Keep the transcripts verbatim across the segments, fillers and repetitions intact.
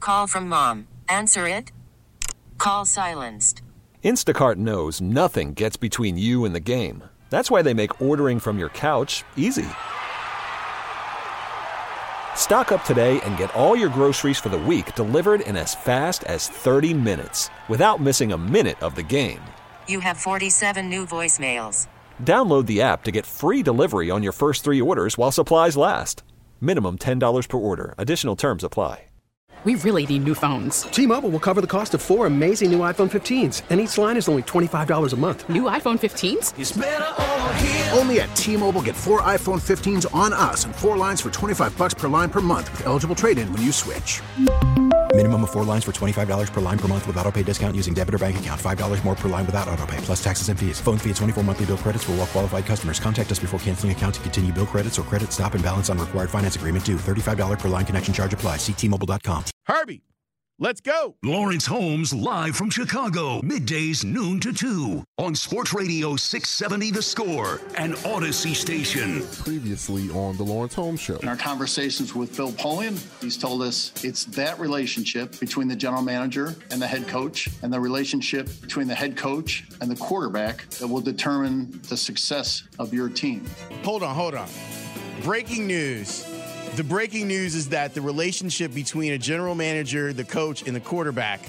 Call from mom. Answer it. Call silenced. Instacart knows nothing gets between you and the game. That's why they make ordering from your couch easy. Stock up today and get all your groceries for the week delivered in as fast as thirty minutes without missing a minute of the game. You have forty-seven new voicemails. Download the app to get free delivery on your first three orders while supplies last. Minimum ten dollars per order. Additional terms apply. We really need new phones. T-Mobile will cover the cost of four amazing new iPhone fifteens, and each line is only twenty-five dollars a month. New iPhone fifteens? It's better over here. Only at T-Mobile, get four iPhone fifteens on us and four lines for twenty-five bucks per line per month with eligible trade-in when you switch. Minimum of four lines for twenty-five dollars per line per month with autopay discount using debit or bank account. five dollars more per line without autopay, plus taxes and fees. Phone fee at twenty-four monthly bill credits for well-qualified customers. Contact us before canceling account to continue bill credits or credit stop and balance on required finance agreement due. thirty-five dollars per line connection charge applies. See T Mobile dot com. Herbie, let's go. Lawrence Holmes live from Chicago, middays noon to two on Sports Radio six seventy The Score and Odyssey Station. Previously on the Lawrence Holmes Show. In our conversations with Bill Polian, he's told us it's that relationship between the general manager and the head coach, and the relationship between the head coach and the quarterback that will determine the success of your team. Hold on, hold on. Breaking news. The breaking news is that the relationship between a general manager, the coach, and the quarterback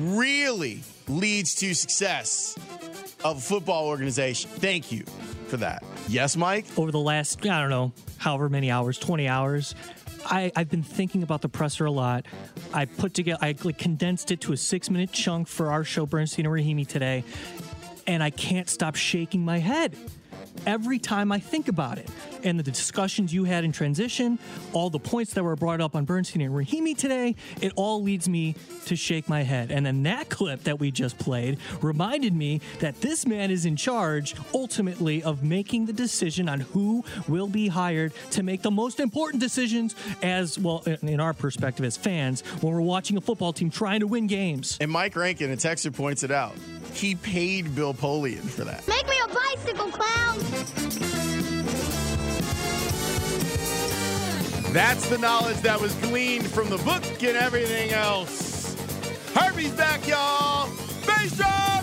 really leads to success of a football organization. Thank you for that. Yes, Mike? Over the last, I don't know, however many hours, twenty hours, I, I've been thinking about the presser a lot. I put together, I like, condensed it to a six-minute chunk for our show, Bernstein and Rahimi, today, and I can't stop shaking my head every time I think about it. And the discussions you had in transition, all the points that were brought up on Bernstein and Rahimi today, it all leads me to shake my head. And then that clip that we just played reminded me that this man is in charge, ultimately, of making the decision on who will be hired to make the most important decisions as, well, in our perspective as fans, when we're watching a football team trying to win games. And Mike Rankin, a texter, points it out. He paid Bill Polian for that. Make me a bicycle, clown! That's the knowledge that was gleaned from the book and everything else. Herbie's back, y'all. Face up!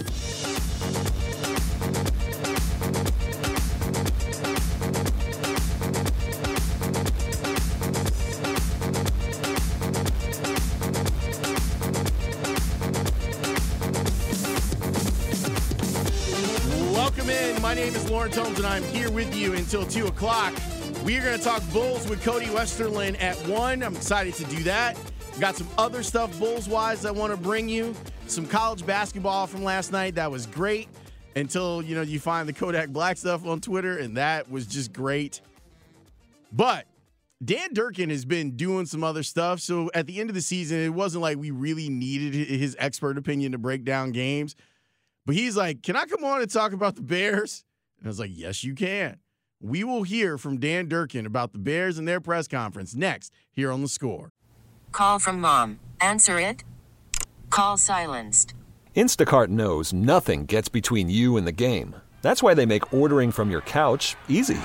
Welcome in. My name is Lawrence Holmes, and I'm here with you until two o'clock. We are going to talk Bulls with Cody Westerlin at one. I'm excited to do that. We've got some other stuff Bulls-wise I want to bring you. Some college basketball from last night. That was great until, you know, you find the Kodak Black stuff on Twitter, and that was just great. But Dan Durkin has been doing some other stuff. So at the end of the season, it wasn't like we really needed his expert opinion to break down games. But he's like, can I come on and talk about the Bears? And I was like, yes, you can. We will hear from Dan Durkin about the Bears and their press conference next here on The Score. Call from mom. Answer it. Call silenced. Instacart knows nothing gets between you and the game. That's why they make ordering from your couch easy.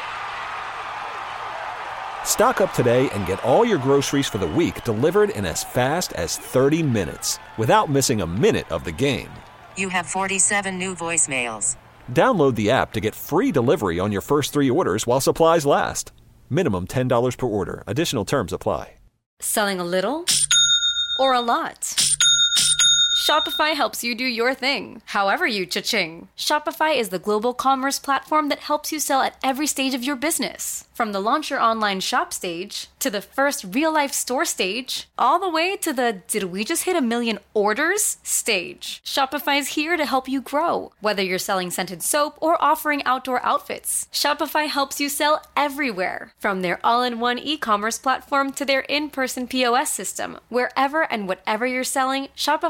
Stock up today and get all your groceries for the week delivered in as fast as thirty minutes without missing a minute of the game. You have forty-seven new voicemails. Download the app to get free delivery on your first three orders while supplies last. Minimum ten dollars per order. Additional terms apply. Selling a little or a lot? Shopify helps you do your thing, however you cha-ching. Shopify is the global commerce platform that helps you sell at every stage of your business. From the launch your online shop stage, to the first real-life store stage, all the way to the did we just hit a million orders stage. Shopify's here to help you grow. Whether you're selling scented soap or offering outdoor outfits, Shopify helps you sell everywhere. From their all-in-one e-commerce platform to their in-person P O S system, wherever and whatever you're selling, Shopify's got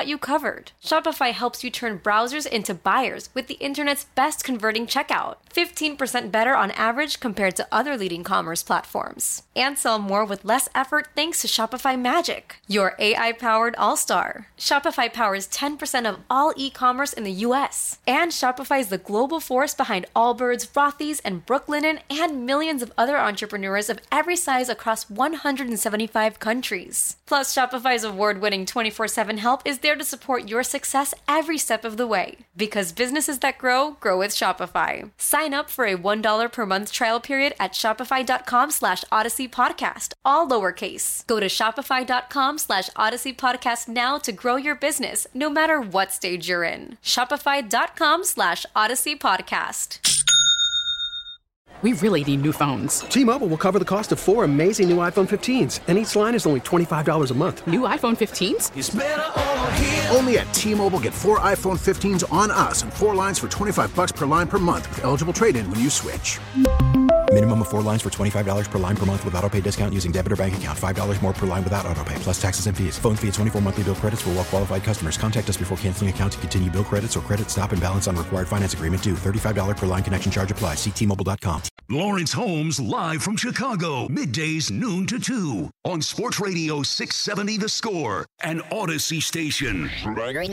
got you covered. Shopify helps you turn browsers into buyers with the internet's best converting checkout, fifteen percent better on average compared to other leading commerce platforms. And sell more with less effort thanks to Shopify Magic, your A I-powered all-star. Shopify powers ten percent of all e-commerce in the U S. And Shopify is the global force behind Allbirds, Rothy's, and Brooklinen, and millions of other entrepreneurs of every size across one hundred seventy-five countries. Plus, Shopify's award-winning twenty-four seven help is there to support your success every step of the way. Because businesses that grow, grow with Shopify. Sign up for a one dollar per month trial period at shopify.com slash Odyssey Podcast, all lowercase. Go to shopify.com slash Odyssey Podcast now to grow your business, no matter what stage you're in. Shopify.com slash Odyssey Podcast. We really need new phones. T-Mobile will cover the cost of four amazing new iPhone fifteens, and each line is only twenty-five dollars a month. New iPhone fifteens? It's better over here. Only at T-Mobile, get four iPhone fifteens on us and four lines for twenty-five bucks per line per month with eligible trade-in when you switch. Minimum of four lines for twenty-five dollars per line per month with autopay discount using debit or bank account. five dollars more per line without autopay, plus taxes and fees. Phone fee at twenty-four monthly bill credits for well-qualified customers. Contact us before canceling account to continue bill credits or credit stop and balance on required finance agreement due. thirty-five dollars per line connection charge applies. See T Mobile dot com. Lawrence Holmes live from Chicago, middays noon to two on Sports Radio six seventy The Score and Odyssey Station. See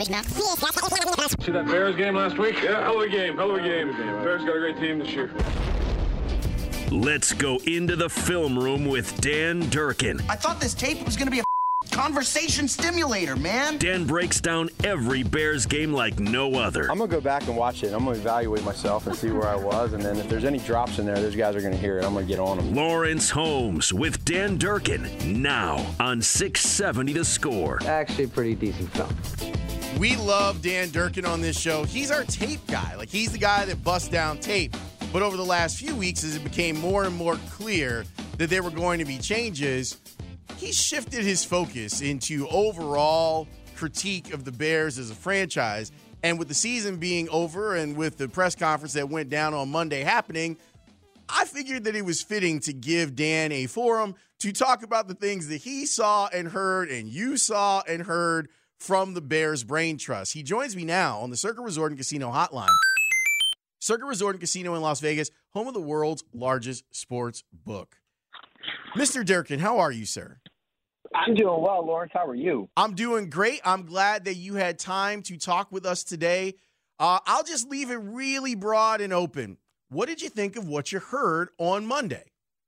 that Bears game last week? Yeah, hell of a game, hell of a game. Bears got a great team this year. Let's go into the film room with Dan Durkin. I thought this tape was going to be a conversation stimulator, man. Dan breaks down every Bears game like no other. I'm going to go back and watch it. I'm going to evaluate myself and see where I was. And then if there's any drops in there, those guys are going to hear it. I'm going to get on them. Lawrence Holmes with Dan Durkin now on six seventy The Score. Actually, pretty decent film. We love Dan Durkin on this show. He's our tape guy. Like, he's the guy that busts down tape. But over the last few weeks, as it became more and more clear that there were going to be changes, he shifted his focus into overall critique of the Bears as a franchise. And with the season being over and with the press conference that went down on Monday happening, I figured that it was fitting to give Dan a forum to talk about the things that he saw and heard and you saw and heard from the Bears Brain Trust. He joins me now on the Circa Resort and Casino Hotline. Circa Resort and Casino in Las Vegas, home of the world's largest sports book. Mister Durkin, how are you, sir? I'm doing well, Lawrence. How are you? I'm doing great. I'm glad that you had time to talk with us today. Uh, I'll just leave it really broad and open. What did you think of what you heard on Monday?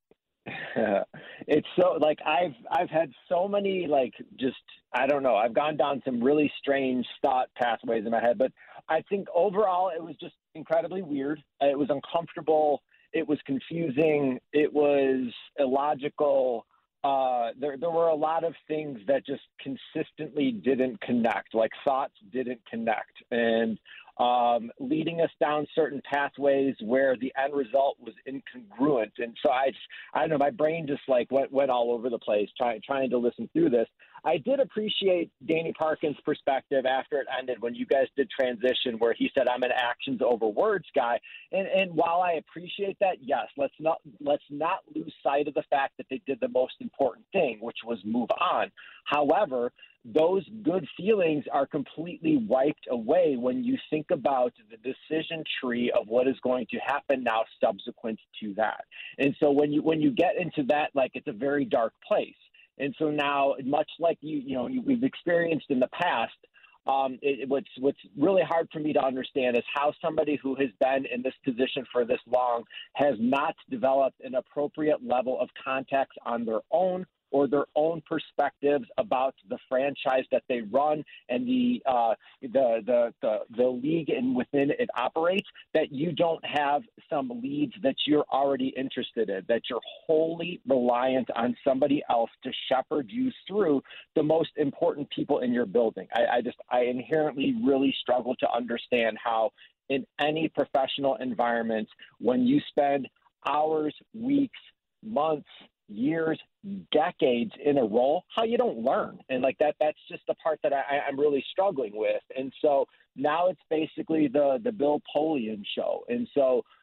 It's so like I've I've had so many like just I don't know. I've gone down some really strange thought pathways in my head, but I think overall it was just incredibly weird. It was uncomfortable. It was confusing. It was illogical. Uh, there there were a lot of things that just consistently didn't connect. Like thoughts didn't connect, and um, leading us down certain pathways where the end result was incongruent. And so I, just, I don't know, my brain just like went, went all over the place trying, trying to listen through this. I did appreciate Danny Parkin's perspective after it ended when you guys did transition where he said, I'm an actions over words guy. And, and while I appreciate that, yes, let's not, let's not lose sight of the fact that they did the most important thing, which was move on. However, those good feelings are completely wiped away when you think about the decision tree of what is going to happen now subsequent to that. And so when you when you get into that, like it's a very dark place. And so now, much like you you know we've experienced in the past, um, it, what's what's really hard for me to understand is how somebody who has been in this position for this long has not developed an appropriate level of context on their own or their own perspectives about the franchise that they run and the uh, the, the the the league and within it operates, that you don't have some leads that you're already interested in, that you're wholly reliant on somebody else to shepherd you through the most important people in your building. I, I just I inherently really struggle to understand how in any professional environment, when you spend hours, weeks, months, years, decades in a role, how you don't learn. And like that, that's just the part that I, I'm really struggling with. And so now it's basically the, the Bill Polian show. And so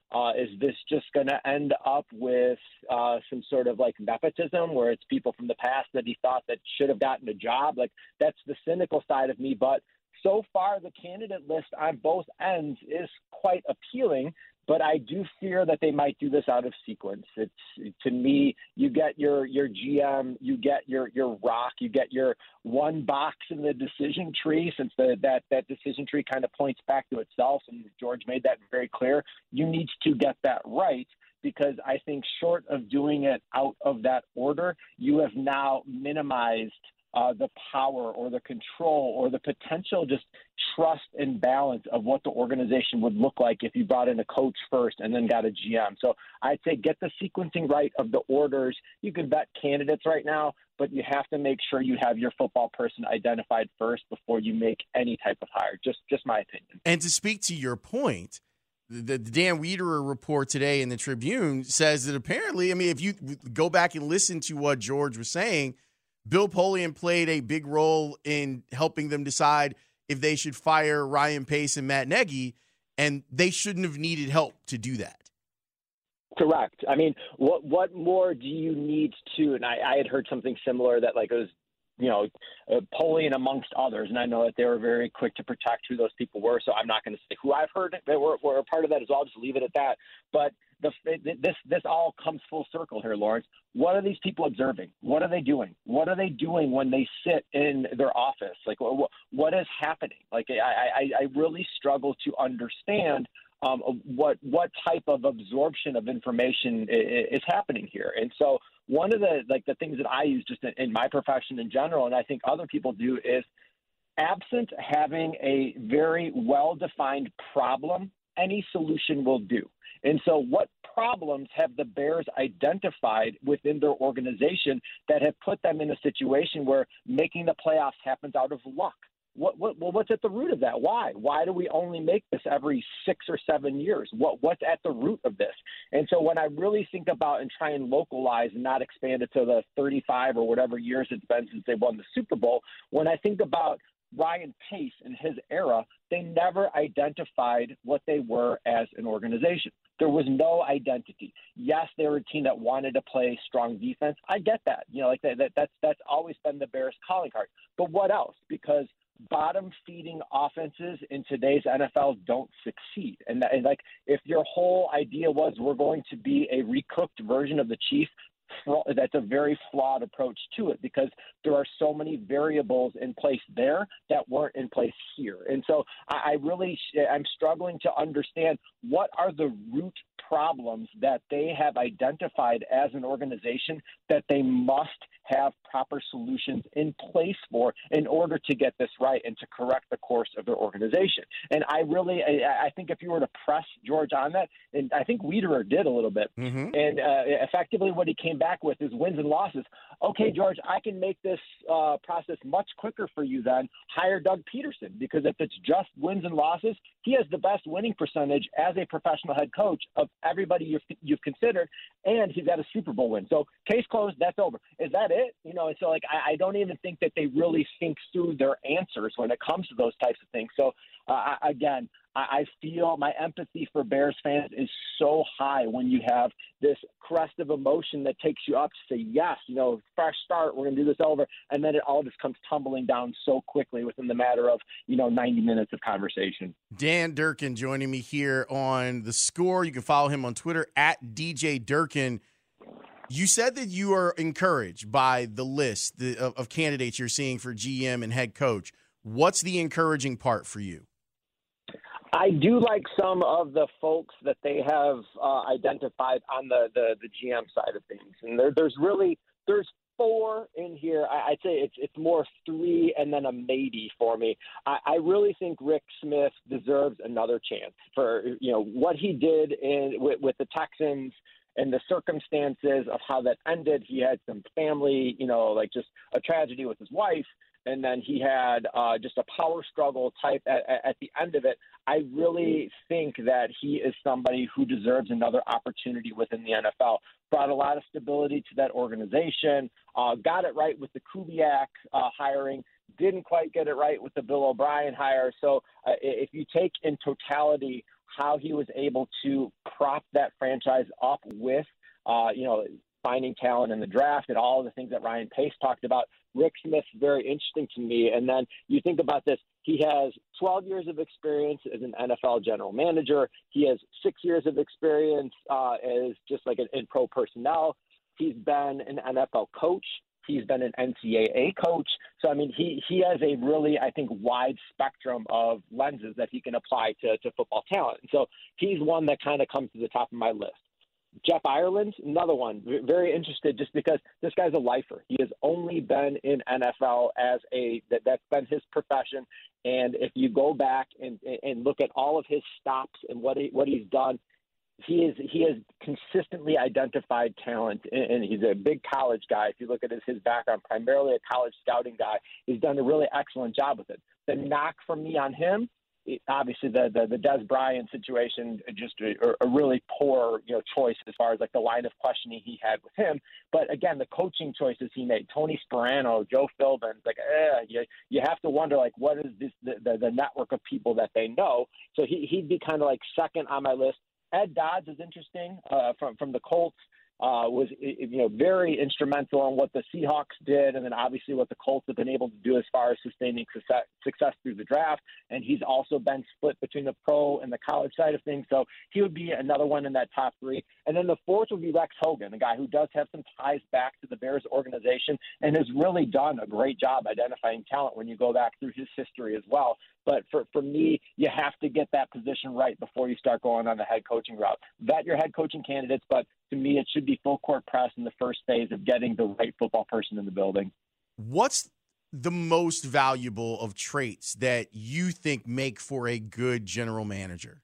Uh, is this just going to end up with uh, some sort of like nepotism where it's people from the past that he thought that should have gotten a job? Like, that's the cynical side of me. But so far, the candidate list on both ends is quite appealing. But I do fear that they might do this out of sequence. It's, to me, you get your your G M, you get your your rock, you get your one box in the decision tree, since the, that that decision tree kind of points back to itself, and George made that very clear. You need to get that right, because I think short of doing it out of that order, you have now minimized Uh, the power or the control or the potential just trust and balance of what the organization would look like if you brought in a coach first and then got a G M. So I'd say get the sequencing right of the orders. You can vet candidates right now, but you have to make sure you have your football person identified first before you make any type of hire. Just, just my opinion. And to speak to your point, the, the Dan Wiederer report today in the Tribune says that apparently, I mean, if you go back and listen to what George was saying, Bill Polian played a big role in helping them decide if they should fire Ryan Pace and Matt Nagy, and they shouldn't have needed help to do that. Correct. I mean, what what more do you need to? And I, I had heard something similar that like it was, you know, uh, Polian amongst others, and I know that they were very quick to protect who those people were. So I'm not going to say who I've heard that were, were a part of that as well. I'll just leave it at that. But the, this this all comes full circle here, Lawrence. What are these people observing? What are they doing? What are they doing when they sit in their office? Like, what, what is happening? Like, I, I, I really struggle to understand um, what what type of absorption of information is happening here. And so one of the like the things that I use just in, in my profession in general, and I think other people do, is absent having a very well-defined problem, any solution will do. And so what problems have the Bears identified within their organization that have put them in a situation where making the playoffs happens out of luck? What, what, well, what's at the root of that? Why? Why do we only make this every six or seven years? What, what's at the root of this? And so when I really think about and try and localize and not expand it to the thirty-five or whatever years it's been since they won the Super Bowl, when I think about Ryan Pace in his era, they never identified what they were as an organization. There was no identity. Yes, they were a team that wanted to play strong defense. I get that. You know, like that, that that's that's always been the Bears' calling card. But what else? Because bottom-feeding offenses in today's N F L don't succeed. And, that, and like, if your whole idea was we're going to be a recooked version of the Chief, that's a very flawed approach to it, because there are so many variables in place there that weren't in place here. And so I, I really, I'm struggling to understand what are the root problems that they have identified as an organization that they must have proper solutions in place for in order to get this right and to correct the course of their organization. And I really, I, I think if you were to press George on that, and I think Wiederer did a little bit, mm-hmm. and uh, effectively what he came back with is wins and losses. Okay, George, I can make this uh, process much quicker for you then. Hire Doug Peterson, because if it's just wins and losses, he has the best winning percentage as a professional head coach of everybody you've, you've considered, and he's got a Super Bowl win. So case closed, that's over. Is that it? You know, and so like I, I don't even think that they really think through their answers when it comes to those types of things. So uh, again, I, I feel my empathy for Bears fans is so high when you have this crest of emotion that takes you up to say, yes, you know, fresh start, we're going to do this over, and then it all just comes tumbling down so quickly within the matter of, you know, ninety minutes of conversation. Dan Durkin joining me here on The Score. You can follow him on Twitter at D J Durkin. You said that you are encouraged by the list the, of, of candidates you're seeing for G M and head coach. What's the encouraging part for you? I do like some of the folks that they have uh, identified on the, the, the G M side of things. And there, there's really there's four in here. I, I'd say it's it's more three and then a maybe for me. I, I really think Rick Smith deserves another chance for, you know, what he did in with, with the Texans and the circumstances of how that ended. He had some family, you know, like just a tragedy with his wife. And then he had uh, just a power struggle type at, at the end of it. I really think that he is somebody who deserves another opportunity within the N F L. Brought a lot of stability to that organization, uh, got it right with the Kubiak uh, hiring, didn't quite get it right with the Bill O'Brien hire. So uh, if you take in totality how he was able to prop that franchise up with, uh, you know, finding talent in the draft and all of the things that Ryan Pace talked about. Rick Smith's very interesting to me. And then you think about this, he has twelve years of experience as an N F L general manager. He has six years of experience uh, as just like an, in pro personnel. He's been an N F L coach. He's been an N C double A coach. So, I mean, he, he has a really, I think, wide spectrum of lenses that he can apply to, to football talent. And so he's one that kind of comes to the top of my list. Jeff Ireland, another one, very interested just because this guy's a lifer. He has only been in N F L as a that, that's been his profession. And if you go back and, and look at all of his stops and what he, what he's done, he is he has consistently identified talent, and he's a big college guy. If you look at his, his background, primarily a college scouting guy, he's done a really excellent job with it. The knock from me on him, obviously the, the the Des Bryant situation, just a, a really poor you know choice as far as like the line of questioning he had with him. But again, the coaching choices he made, Tony Sperano, Joe Philbin, like eh, you you have to wonder like what is this the, the, the network of people that they know. So he he'd be kind of like second on my list. Ed Dodds is interesting uh, from from the Colts. Uh, was you know very instrumental in what the Seahawks did, and then obviously what the Colts have been able to do as far as sustaining success, success through the draft. And he's also been split between the pro and the college side of things, so he would be another one in that top three. And then the fourth would be Rex Hogan, a guy who does have some ties back to the Bears organization and has really done a great job identifying talent when you go back through his history as well. But for, for me, you have to get that position right before you start going on the head coaching route. Vet your head coaching candidates, but to me, it should be full court press in the first phase of getting the right football person in the building. What's the most valuable of traits that you think make for a good general manager?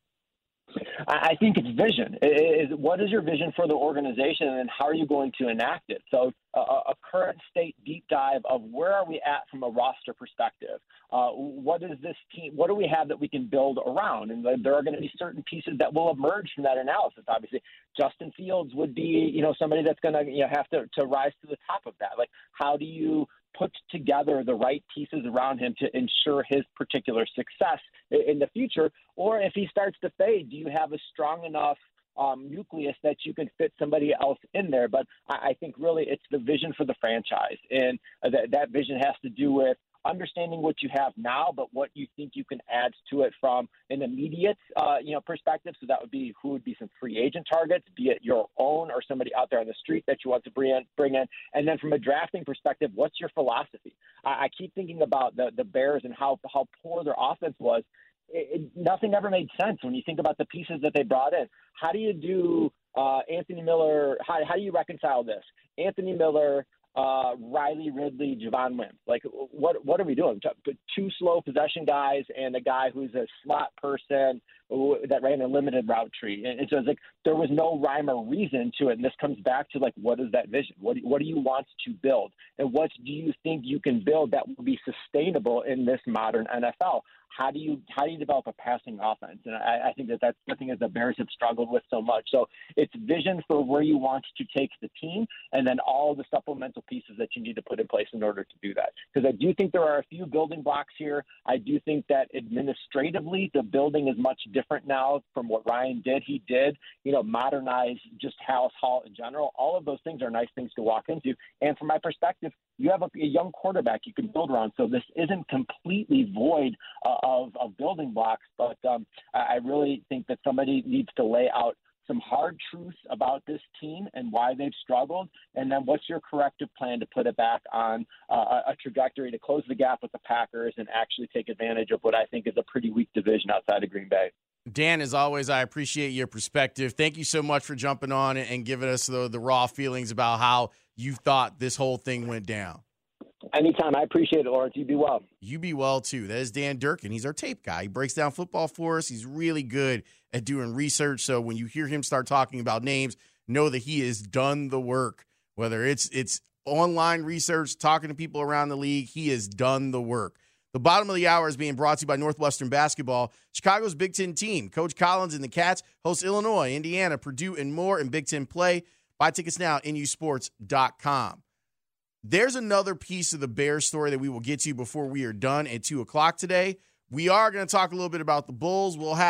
I think it's vision. It is, what is your vision for the organization, and how are you going to enact it? So a, a current state deep dive of where are we at from a roster perspective? Uh, what is this team? What do we have that we can build around? And there are going to be certain pieces that will emerge from that analysis. Obviously, Justin Fields would be, you know, somebody that's going to you know, have to, to rise to the top of that. Like, how do you put together the right pieces around him to ensure his particular success in the future? Or if he starts to fade, do you have a strong enough um, nucleus that you can fit somebody else in there? But I, I think really it's the vision for the franchise. And that, that vision has to do with understanding what you have now, but what you think you can add to it from an immediate, uh, you know, perspective. So that would be who would be some free agent targets, be it your own or somebody out there on the street that you want to bring in. Bring in. And then from a drafting perspective, what's your philosophy? I, I keep thinking about the the Bears and how how poor their offense was. It, it, nothing ever made sense when you think about the pieces that they brought in. How do you do uh, Anthony Miller? How how do you reconcile this? Anthony Miller. Uh, Riley Ridley, Javon Wims. Like, what what are we doing? Two slow possession guys and a guy who's a slot person that ran a limited route tree. And so it's like there was no rhyme or reason to it. And this comes back to, like, what is that vision? What do, what do you want to build? And what do you think you can build that will be sustainable in this modern N F L? How do you how do you develop a passing offense? And I, I think that that's the thing that the Bears have struggled with so much. So it's vision for where you want to take the team, and then all the supplemental pieces that you need to put in place in order to do that. Because I do think there are a few building blocks here. I do think that administratively the building is much different now from what Ryan did. He did, you know, modernize just Halas Hall in general. All of those things are nice things to walk into. And from my perspective, you have a, a young quarterback you can build around. So this isn't completely void uh, of, of building blocks, but um, I really think that somebody needs to lay out some hard truths about this team and why they've struggled, and then what's your corrective plan to put it back on uh, a trajectory to close the gap with the Packers and actually take advantage of what I think is a pretty weak division outside of Green Bay. Dan, as always, I appreciate your perspective. Thank you so much for jumping on and giving us the, the raw feelings about how you thought this whole thing went down. Anytime. I appreciate it, Lawrence. You be well. You be well, too. That is Dan Durkin. He's our tape guy. He breaks down football for us. He's really good at doing research. So when you hear him start talking about names, know that he has done the work. Whether it's it's online research, talking to people around the league, he has done the work. The bottom of the hour is being brought to you by Northwestern Basketball, Chicago's Big Ten team. Coach Collins and the Cats host Illinois, Indiana, Purdue, and more in Big Ten play. Buy tickets now at N U sports dot com. There's another piece of the Bears story that we will get to before we are done at two o'clock today. We are going to talk a little bit about the Bulls. We'll have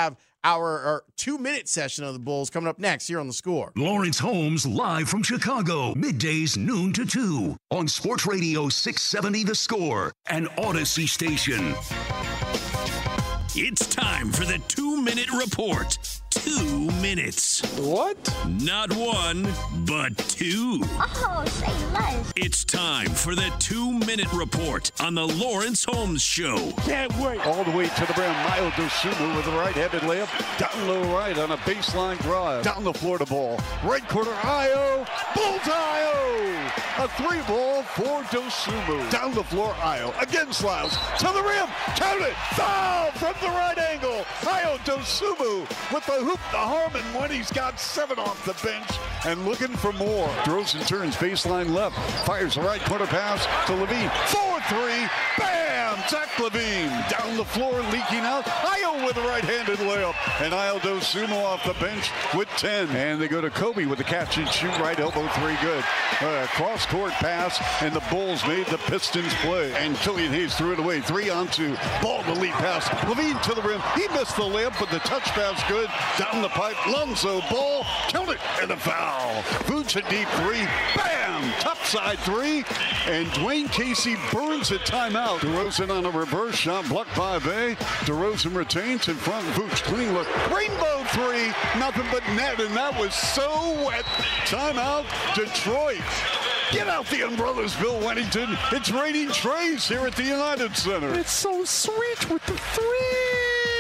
our, our two-minute session of the Bulls coming up next here on The Score. Lawrence Holmes live from Chicago, middays noon to two on Sports Radio six seventy The Score and Odyssey Station. It's time for the two-minute report. Two minutes. What? Not one, but two. Oh, say less. It's time for the two-minute report on the Lawrence Holmes Show. Can't wait. All the way to the rim. Mayo Dosunmu with a right-handed layup. Down low right on a baseline drive. Down the floor to ball. Right corner, Ayo. Bulls Ayo. A three ball for Dosunmu. Down the floor, Ayo. Again slides. To the rim. Count it. Foul from the right angle. Ayo Dosunmu with the hoop to Harmon when he's got seven off the bench and looking for more. DeRozan turns baseline left, fires the right corner pass to Levine. four three, bam! Zach Levine down the floor, leaking out. Ayo with a right-handed layup, and Ayo Dosunmu off the bench with ten. And they go to Kobe with the catch and shoot, right elbow three, good. Uh, cross-court pass, and the Bulls made the Pistons play. And Killian Hayes threw it away, three on two. Ball to lead pass. Levine to the rim. He missed the layup, but the touch pass good. Down the pipe, Lonzo Ball, count it, and a foul. Vooch a deep three, bam, top side three, and Dwayne Casey burns a timeout. DeRozan on a reverse shot, blocked by Bay. DeRozan retains in front, Vooch, clean look, rainbow three, nothing but net, and that was so wet. Timeout, Detroit. Get out the umbrellas, Bill Wennington. It's raining trays here at the United Center. It's so sweet with the three.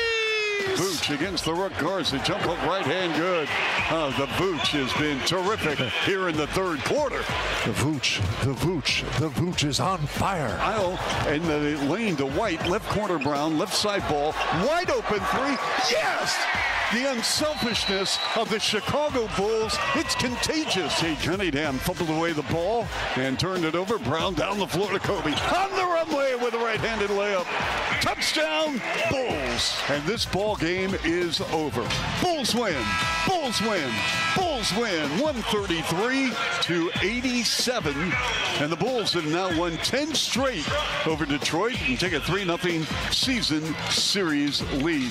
Vooch against the Rook guards. The jump hook right hand good. Uh, the Vooch has been terrific here in the third quarter. The Vooch, the Vooch, the Vooch is on fire. Aisle and the lane to White. Left corner Brown. Left side ball. Wide open three. Yes! The unselfishness of the Chicago Bulls. It's contagious. Hey, Cunningham fumbled away the ball and turned it over. Brown down the floor to Kobe. On the runway with a right-handed layup. Touchdown, Bulls. And this ball game is over. Bulls win. Bulls win. Bulls win. one thirty-three to eighty-seven. And the Bulls have now won ten straight over Detroit and take a three nothing season series lead.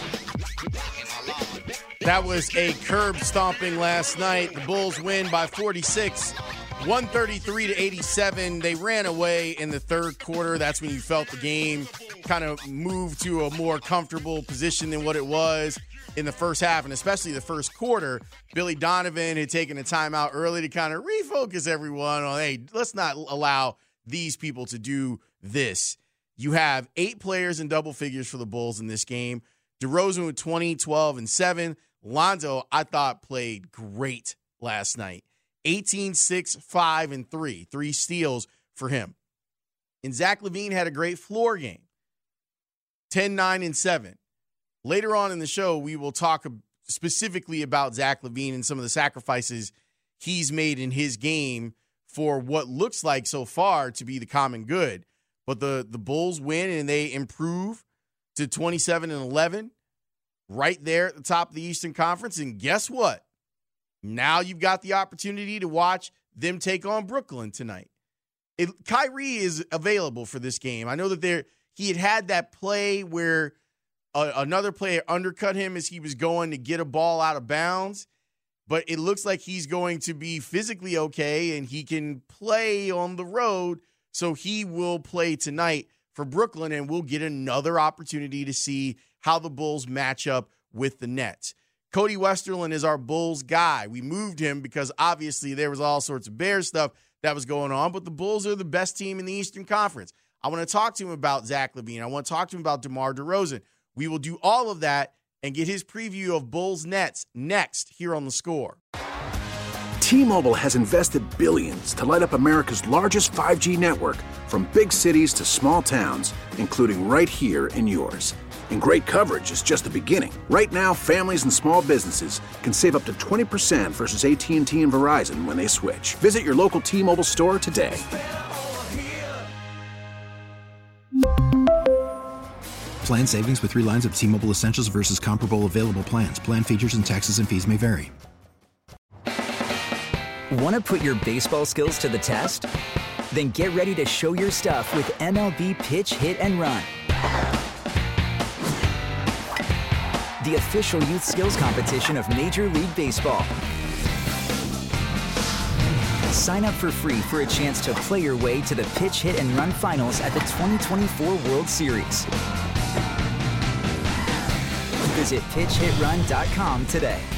That was a curb stomping last night. The Bulls win by forty-six, one thirty-three to eighty-seven. They ran away in the third quarter. That's when you felt the game kind of move to a more comfortable position than what it was in the first half, and especially the first quarter. Billy Donovan had taken a timeout early to kind of refocus everyone on, hey, let's not allow these people to do this. You have eight players in double figures for the Bulls in this game. DeRozan with twenty, twelve, and seven. Lonzo, I thought, played great last night. eighteen, six, five, and three. Three steals for him. And Zach LaVine had a great floor game. ten, nine, and seven. Later on in the show, we will talk specifically about Zach LaVine and some of the sacrifices he's made in his game for what looks like so far to be the common good. But the, the Bulls win and they improve to twenty-seven and eleven. Right there at the top of the Eastern Conference. And guess what? Now you've got the opportunity to watch them take on Brooklyn tonight. It, Kyrie is available for this game. I know that there he had had that play where a, another player undercut him as he was going to get a ball out of bounds, but it looks like he's going to be physically okay and he can play on the road, so he will play tonight for Brooklyn, and we'll get another opportunity to see how the Bulls match up with the Nets. Cody Westerlund is our Bulls guy. We moved him because obviously there was all sorts of Bears stuff that was going on, but the Bulls are the best team in the Eastern Conference. I want to talk to him about Zach LaVine. I want to talk to him about DeMar DeRozan. We will do all of that and get his preview of Bulls Nets next here on The Score. T-Mobile has invested billions to light up America's largest five G network, from big cities to small towns, including right here in yours. And great coverage is just the beginning. Right now, families and small businesses can save up to twenty percent versus A T and T and Verizon when they switch. Visit your local T-Mobile store today. Plan savings with three lines of T-Mobile Essentials versus comparable available plans. Plan features and taxes and fees may vary. Want to put your baseball skills to the test? Then get ready to show your stuff with M L B Pitch, Hit, and Run. the official youth skills competition of Major League Baseball. Sign up for free for a chance to play your way to the pitch, hit, and run finals at the twenty twenty-four World Series. Visit pitch hit run dot com today.